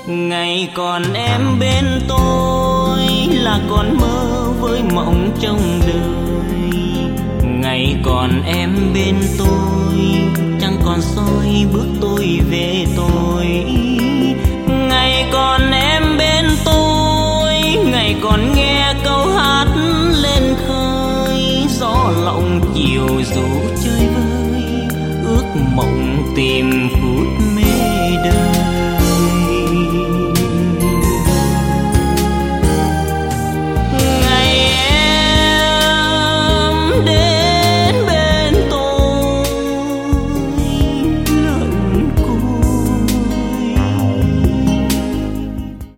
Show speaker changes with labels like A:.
A: Ngày còn em bên tôi là còn mơ với mộng trong đời. Ngày còn em bên tôi chẳng còn soi bước tôi về tôi. Ngày còn em bên tôi, ngày còn nghe câu hát lên khơi. Gió lộng chiều dù